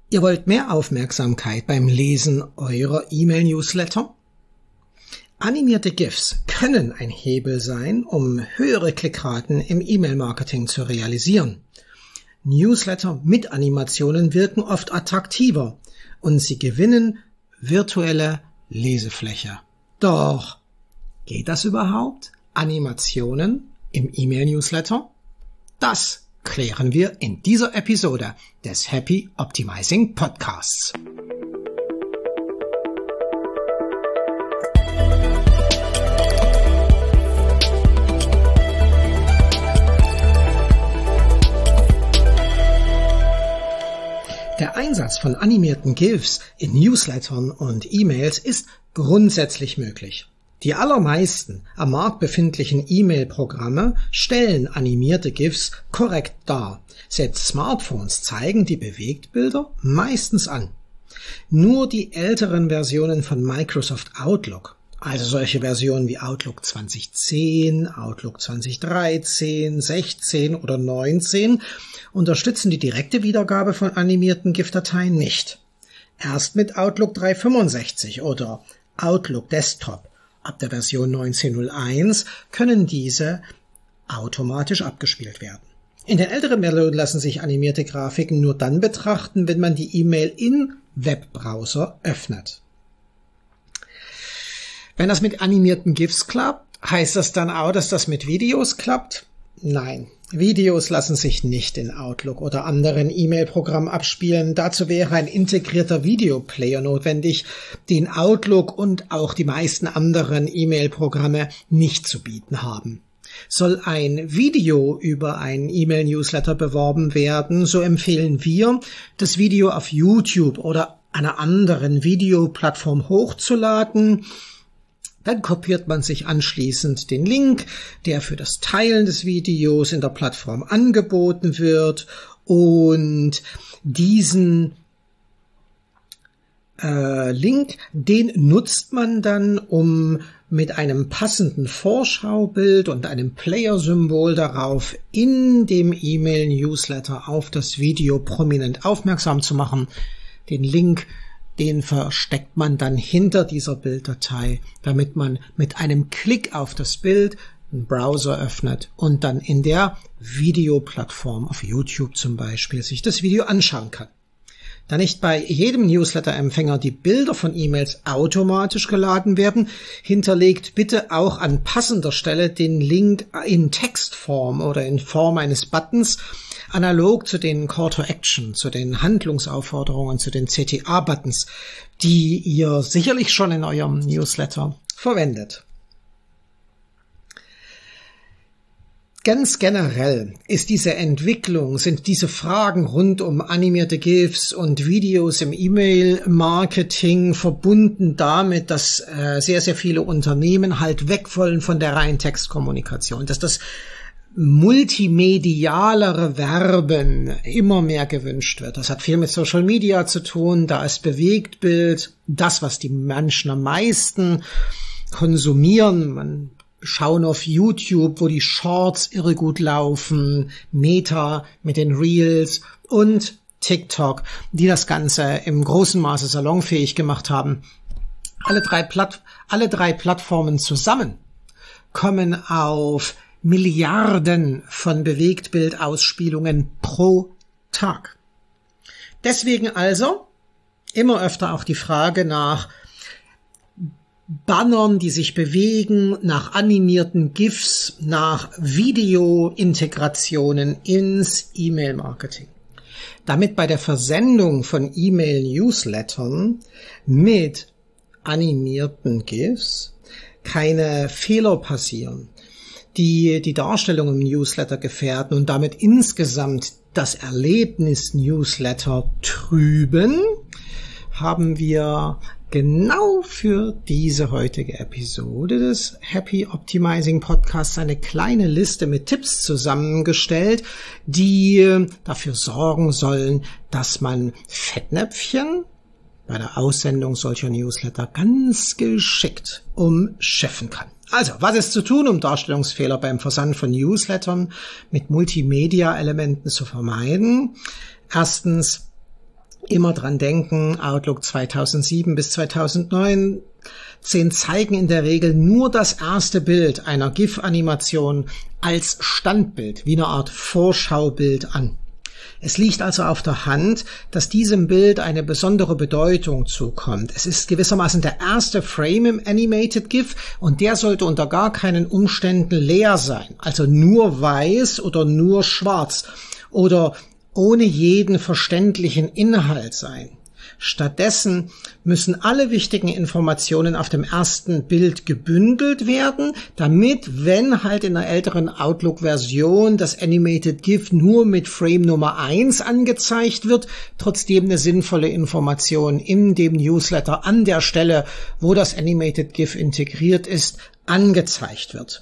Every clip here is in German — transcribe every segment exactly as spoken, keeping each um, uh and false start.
Ihr wollt mehr Aufmerksamkeit beim Lesen eurer E-Mail-Newsletter? Animierte GIFs können ein Hebel sein, um höhere Klickraten im E-Mail-Marketing zu realisieren. Newsletter mit Animationen wirken oft attraktiver und sie gewinnen virtuelle Lesefläche. Doch, geht das überhaupt? Animationen im E-Mail-Newsletter? Das klären wir in dieser Episode des Happy Optimizing Podcasts. Der Einsatz von animierten GIFs in Newslettern und E-Mails ist grundsätzlich möglich. Die allermeisten am Markt befindlichen E-Mail-Programme stellen animierte GIFs korrekt dar. Selbst Smartphones zeigen die Bewegtbilder meistens an. Nur die älteren Versionen von Microsoft Outlook, also solche Versionen wie Outlook zwanzig zehn, Outlook zwanzig dreizehn, sechzehn oder neunzehn, unterstützen die direkte Wiedergabe von animierten GIF-Dateien nicht. Erst mit Outlook dreihundertfünfundsechzig oder Outlook Desktop ab der Version neunzehn Punkt null eins können diese automatisch abgespielt werden. In den älteren Versionen lassen sich animierte Grafiken nur dann betrachten, wenn man die E-Mail im Webbrowser öffnet. Wenn das mit animierten GIFs klappt, heißt das dann auch, dass das mit Videos klappt? Nein, Videos lassen sich nicht in Outlook oder anderen E-Mail-Programmen abspielen. Dazu wäre ein integrierter Videoplayer notwendig, den Outlook und auch die meisten anderen E-Mail-Programme nicht zu bieten haben. Soll ein Video über einen E-Mail-Newsletter beworben werden, so empfehlen wir, das Video auf YouTube oder einer anderen Videoplattform hochzuladen. Dann kopiert man sich anschließend den Link, der für das Teilen des Videos in der Plattform angeboten wird, und diesen äh, Link, den nutzt man dann, um mit einem passenden Vorschaubild und einem Player-Symbol darauf in dem E-Mail-Newsletter auf das Video prominent aufmerksam zu machen. Den Link Den versteckt man dann hinter dieser Bilddatei, damit man mit einem Klick auf das Bild einen Browser öffnet und dann in der Videoplattform auf YouTube zum Beispiel sich das Video anschauen kann. Da nicht bei jedem Newsletter-Empfänger die Bilder von E-Mails automatisch geladen werden, hinterlegt bitte auch an passender Stelle den Link in Textform oder in Form eines Buttons, analog zu den Call to Action, zu den Handlungsaufforderungen, zu den C T A-Buttons, die ihr sicherlich schon in eurem Newsletter verwendet. Ganz generell ist diese Entwicklung, sind diese Fragen rund um animierte GIFs und Videos im E-Mail-Marketing verbunden damit, dass äh, sehr, sehr viele Unternehmen halt weg wollen von der reinen Textkommunikation, dass das multimedialere Verben immer mehr gewünscht wird. Das hat viel mit Social Media zu tun. Da ist Bewegtbild das, was die Menschen am meisten konsumieren. Man schauen auf YouTube, wo die Shorts irre gut laufen, Meta mit den Reels und TikTok, die das Ganze im großen Maße salonfähig gemacht haben. Alle drei, Platt, alle drei Plattformen zusammen kommen auf Milliarden von Bewegtbildausspielungen pro Tag. Deswegen also immer öfter auch die Frage nach Bannern, die sich bewegen, nach animierten GIFs, nach Video-Integrationen ins E-Mail-Marketing. Damit bei der Versendung von E-Mail-Newslettern mit animierten GIFs keine Fehler passieren, die die Darstellung im Newsletter gefährden und damit insgesamt das Erlebnis Newsletter trüben, haben wir genau für diese heutige Episode des Happy Optimizing Podcasts eine kleine Liste mit Tipps zusammengestellt, die dafür sorgen sollen, dass man Fettnäpfchen bei der Aussendung solcher Newsletter ganz geschickt umschiffen kann. Also, was ist zu tun, um Darstellungsfehler beim Versand von Newslettern mit Multimedia-Elementen zu vermeiden? Erstens, immer dran denken, Outlook zweitausendsieben bis zweitausendneun zeigen in der Regel nur das erste Bild einer GIF-Animation als Standbild, wie eine Art Vorschaubild an. Es liegt also auf der Hand, dass diesem Bild eine besondere Bedeutung zukommt. Es ist gewissermaßen der erste Frame im Animated GIF und der sollte unter gar keinen Umständen leer sein, also nur weiß oder nur schwarz oder ohne jeden verständlichen Inhalt sein. Stattdessen müssen alle wichtigen Informationen auf dem ersten Bild gebündelt werden, damit, wenn halt in einer älteren Outlook-Version das Animated GIF nur mit Frame Nummer eins angezeigt wird, trotzdem eine sinnvolle Information in dem Newsletter an der Stelle, wo das Animated GIF integriert ist, angezeigt wird.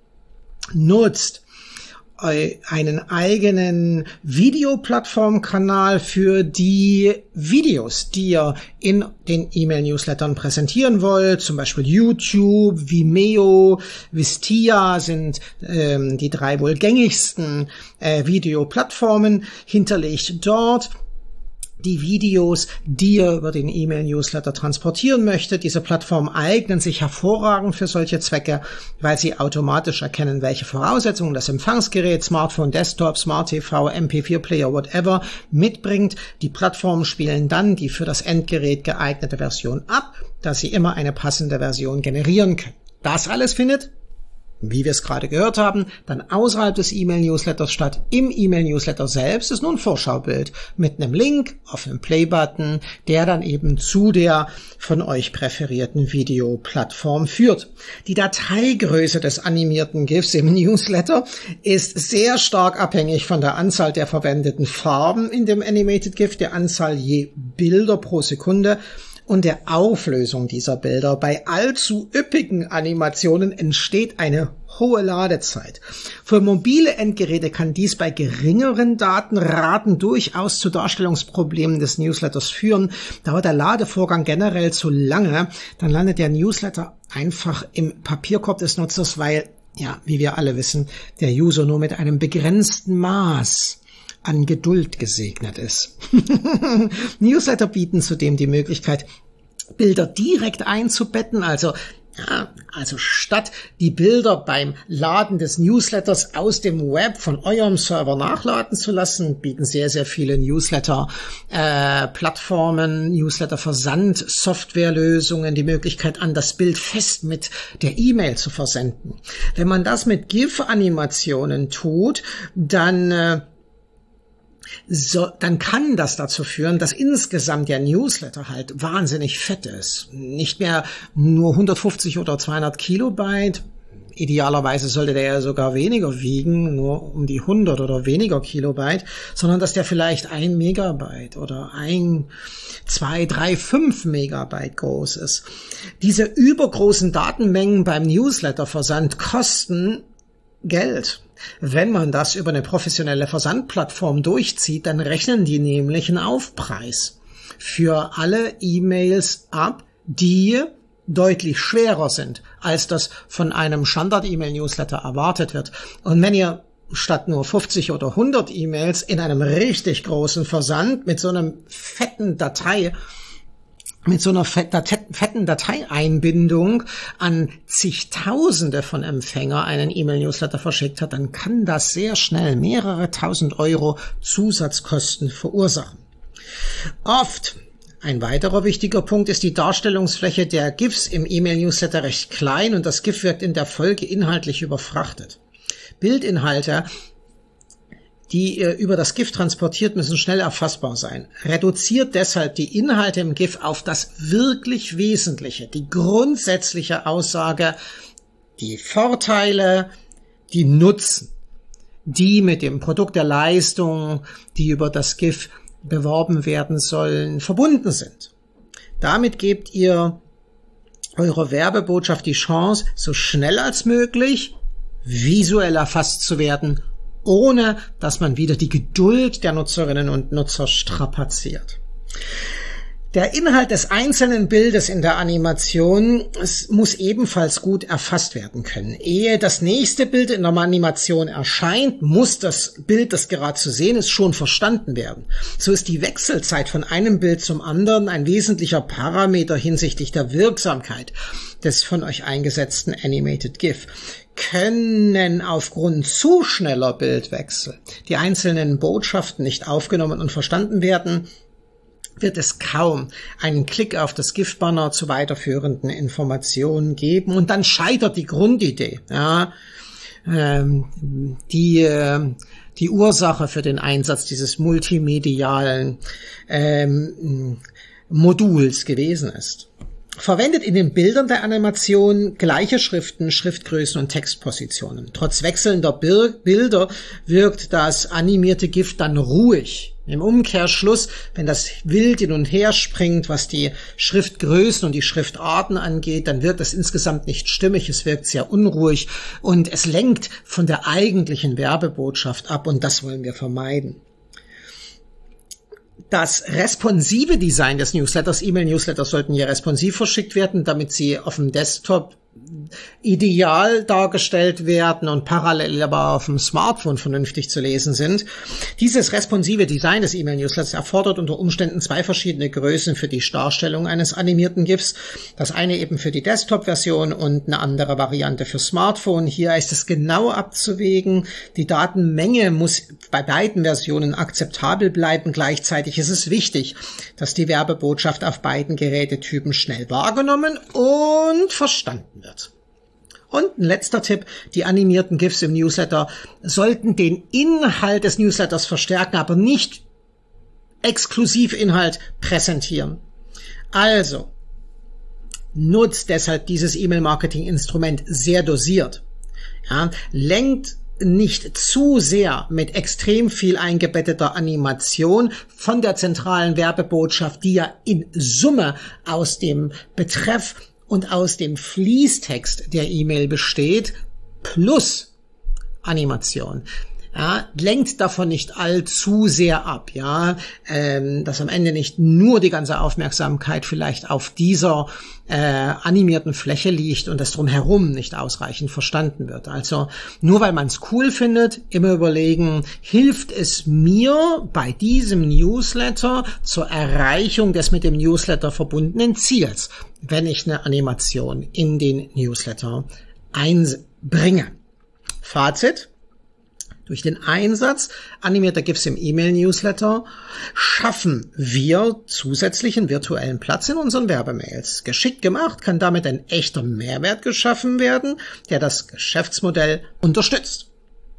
Nutzt einen eigenen Videoplattformkanal für die Videos, die ihr in den E-Mail-Newslettern präsentieren wollt. Zum Beispiel YouTube, Vimeo, Vistia sind ähm, die drei wohl gängigsten äh, Videoplattformen. Hinterlegt dort die Videos, die ihr über den E-Mail-Newsletter transportieren möchtet. Diese Plattformen eignen sich hervorragend für solche Zwecke, weil sie automatisch erkennen, welche Voraussetzungen das Empfangsgerät, Smartphone, Desktop, Smart T V, M P vier Player, whatever mitbringt. Die Plattformen spielen dann die für das Endgerät geeignete Version ab, dass sie immer eine passende Version generieren können. Das alles findet, wie wir es gerade gehört haben, dann außerhalb des E-Mail-Newsletters statt. Im E-Mail-Newsletter selbst ist nur ein Vorschaubild mit einem Link auf einem Play-Button, der dann eben zu der von euch präferierten Videoplattform führt. Die Dateigröße des animierten GIFs im Newsletter ist sehr stark abhängig von der Anzahl der verwendeten Farben in dem Animated GIF, der Anzahl je Bilder pro Sekunde und der Auflösung dieser Bilder. Bei allzu üppigen Animationen entsteht eine hohe Ladezeit. Für mobile Endgeräte kann dies bei geringeren Datenraten durchaus zu Darstellungsproblemen des Newsletters führen. Dauert der Ladevorgang generell zu lange, dann landet der Newsletter einfach im Papierkorb des Nutzers, weil, ja, wie wir alle wissen, der User nur mit einem begrenzten Maß an Geduld gesegnet ist. Newsletter bieten zudem die Möglichkeit, Bilder direkt einzubetten, also ja, also statt die Bilder beim Laden des Newsletters aus dem Web von eurem Server nachladen zu lassen, bieten sehr, sehr viele Newsletter-Plattformen, äh, Newsletter-Versand-Softwarelösungen die Möglichkeit an, das Bild fest mit der E-Mail zu versenden. Wenn man das mit GIF-Animationen tut, dann äh, So, dann kann das dazu führen, dass insgesamt der Newsletter halt wahnsinnig fett ist. Nicht mehr nur hundertfünfzig oder zweihundert Kilobyte. Idealerweise sollte der ja sogar weniger wiegen, nur um die hundert oder weniger Kilobyte, sondern dass der vielleicht ein Megabyte oder ein, zwei, drei, fünf Megabyte groß ist. Diese übergroßen Datenmengen beim Newsletterversand kosten Geld. Wenn man das über eine professionelle Versandplattform durchzieht, dann rechnen die nämlich einen Aufpreis für alle E-Mails ab, die deutlich schwerer sind, als das von einem Standard-E-Mail-Newsletter erwartet wird. Und wenn ihr statt nur fünfzig oder hundert E-Mails in einem richtig großen Versand mit so einem fetten Datei mit so einer fetten Dateieinbindung an zigtausende von Empfänger einen E-Mail-Newsletter verschickt hat, dann kann das sehr schnell mehrere tausend Euro Zusatzkosten verursachen. Oft, ein weiterer wichtiger Punkt, ist die Darstellungsfläche der GIFs im E-Mail-Newsletter recht klein und das GIF wirkt in der Folge inhaltlich überfrachtet. Bildinhalte, die ihr über das GIF transportiert, müssen schnell erfassbar sein. Reduziert deshalb die Inhalte im GIF auf das wirklich Wesentliche, die grundsätzliche Aussage, die Vorteile, die Nutzen, die mit dem Produkt der Leistung, die über das GIF beworben werden sollen, verbunden sind. Damit gebt ihr eurer Werbebotschaft die Chance, so schnell als möglich visuell erfasst zu werden, ohne dass man wieder die Geduld der Nutzerinnen und Nutzer strapaziert. Der Inhalt des einzelnen Bildes in der Animation es muss ebenfalls gut erfasst werden können. Ehe das nächste Bild in der Animation erscheint, muss das Bild, das gerade zu sehen ist, schon verstanden werden. So ist die Wechselzeit von einem Bild zum anderen ein wesentlicher Parameter hinsichtlich der Wirksamkeit des von euch eingesetzten Animated GIF. Können aufgrund zu schneller Bildwechsel die einzelnen Botschaften nicht aufgenommen und verstanden werden, wird es kaum einen Klick auf das GIF-Banner zu weiterführenden Informationen geben und dann scheitert die Grundidee, ja, ähm, die äh, die Ursache für den Einsatz dieses multimedialen ähm, Moduls gewesen ist. Verwendet in den Bildern der Animation gleiche Schriften, Schriftgrößen und Textpositionen. Trotz wechselnder Bilder wirkt das animierte GIF dann ruhig. Im Umkehrschluss, wenn das wild hin und her springt, was die Schriftgrößen und die Schriftarten angeht, dann wirkt das insgesamt nicht stimmig, es wirkt sehr unruhig und es lenkt von der eigentlichen Werbebotschaft ab und das wollen wir vermeiden. Das responsive Design des Newsletters, E-Mail-Newsletters sollten hier responsiv verschickt werden, damit sie auf dem Desktop ideal dargestellt werden und parallel aber auf dem Smartphone vernünftig zu lesen sind. Dieses responsive Design des E-Mail-Newsletters erfordert unter Umständen zwei verschiedene Größen für die Darstellung eines animierten GIFs. Das eine eben für die Desktop-Version und eine andere Variante für Smartphone. Hier ist es genau abzuwägen. Die Datenmenge muss bei beiden Versionen akzeptabel bleiben. Gleichzeitig ist es wichtig, dass die Werbebotschaft auf beiden Gerätetypen schnell wahrgenommen und verstanden wird. Und ein letzter Tipp, die animierten GIFs im Newsletter sollten den Inhalt des Newsletters verstärken, aber nicht exklusiv Inhalt präsentieren. Also, nutzt deshalb dieses E-Mail-Marketing-Instrument sehr dosiert. Ja, lenkt nicht zu sehr mit extrem viel eingebetteter Animation von der zentralen Werbebotschaft, die ja in Summe aus dem Betreff und aus dem Fließtext der E-Mail besteht, plus Animation. Ja, lenkt davon nicht allzu sehr ab, ja, ähm, dass am Ende nicht nur die ganze Aufmerksamkeit vielleicht auf dieser äh, animierten Fläche liegt und das drumherum nicht ausreichend verstanden wird. Also nur weil man es cool findet, immer überlegen, hilft es mir bei diesem Newsletter zur Erreichung des mit dem Newsletter verbundenen Ziels, wenn ich eine Animation in den Newsletter einbringe. Fazit: Durch den Einsatz animierter GIFs im E-Mail-Newsletter schaffen wir zusätzlichen virtuellen Platz in unseren Werbemails. Geschickt gemacht kann damit ein echter Mehrwert geschaffen werden, der das Geschäftsmodell unterstützt.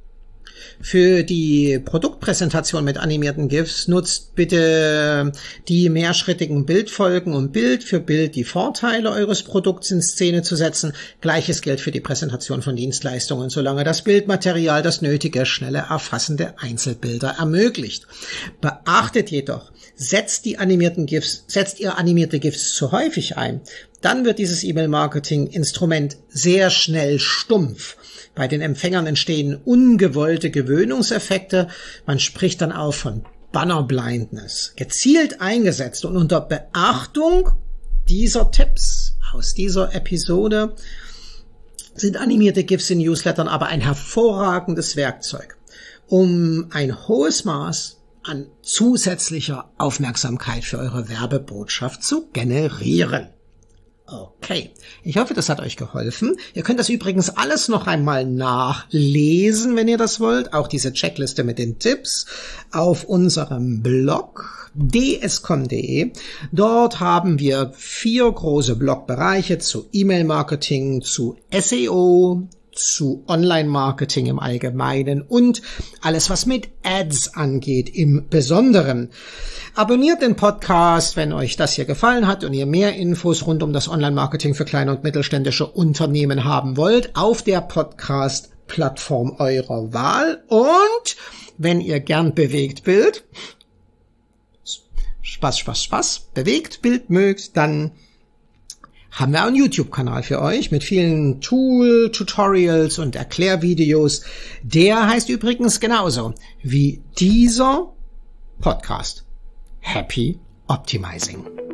Für die Produktpräsentation mit animierten GIFs nutzt bitte die mehrschrittigen Bildfolgen, um Bild für Bild die Vorteile eures Produkts in Szene zu setzen. Gleiches gilt für die Präsentation von Dienstleistungen, solange das Bildmaterial das nötige, schnelle Erfassen der Einzelbilder ermöglicht. Beachtet jedoch, setzt die animierten GIFs, setzt ihr animierte GIFs zu häufig ein, dann wird dieses E-Mail-Marketing-Instrument sehr schnell stumpf. Bei den Empfängern entstehen ungewollte Gewöhnungseffekte. Man spricht dann auch von Banner Blindness. Gezielt eingesetzt und unter Beachtung dieser Tipps aus dieser Episode sind animierte GIFs in Newslettern aber ein hervorragendes Werkzeug, um ein hohes Maß an zusätzlicher Aufmerksamkeit für eure Werbebotschaft zu generieren. Okay, ich hoffe, das hat euch geholfen. Ihr könnt das übrigens alles noch einmal nachlesen, wenn ihr das wollt. Auch diese Checkliste mit den Tipps auf unserem Blog d s com punkt d e. Dort haben wir vier große Blogbereiche zu E-Mail-Marketing, zu S E O, zu Online-Marketing im Allgemeinen und alles, was mit Ads angeht im Besonderen. Abonniert den Podcast, wenn euch das hier gefallen hat und ihr mehr Infos rund um das Online-Marketing für kleine und mittelständische Unternehmen haben wollt, auf der Podcast-Plattform eurer Wahl. Und wenn ihr gern Bewegtbild, Spaß, Spaß, Spaß, Bewegtbild mögt, dann haben wir einen YouTube-Kanal für euch mit vielen Tool, Tutorials und Erklärvideos. Der heißt übrigens genauso wie dieser Podcast. Happy Optimizing.